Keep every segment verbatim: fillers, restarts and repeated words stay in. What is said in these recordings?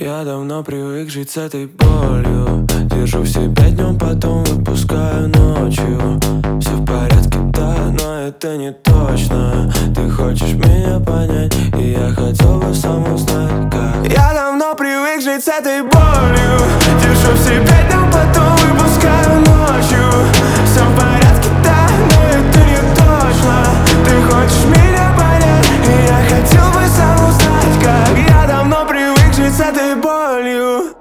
Я давно привык жить с этой болью. Держу в себе днем, потом выпускаю ночью. Все в порядке, да, но это не точно. Ты хочешь меня понять, и я хотел бы сам узнать, как. Я давно привык жить с этой болью. Держу в себе днем, потом выпускаю ночью. Все в порядке, да, но это не точно. Ты хочешь меня понять, и я хотел бы сам узнать, как. Я давно привык жить с этой болью.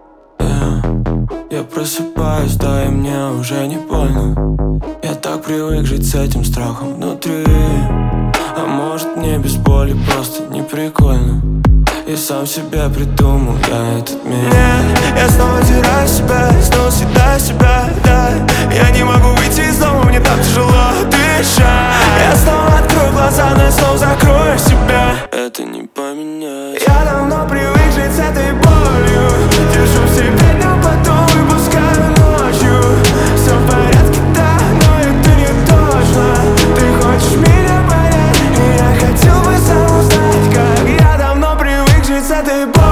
Я просыпаюсь, да, и мне уже не больно. Я так привык жить с этим страхом внутри. А может, мне без боли просто не прикольно. И сам себе придумал я этот мир. Нет, я снова теряю себя, снова съедаю себя, да. Я не могу выйти из дома, мне так тяжело дышать. Я снова открою глаза, но я снова закрою себя. Это не поменять. Я давно привык жить с этой болью. Держу в себе днем, потом выпускаю ночью. Все в порядке, да, но это не точно. Ты хочешь меня понять, и я хотел бы сам узнать, как. Я давно привык жить с этой болью.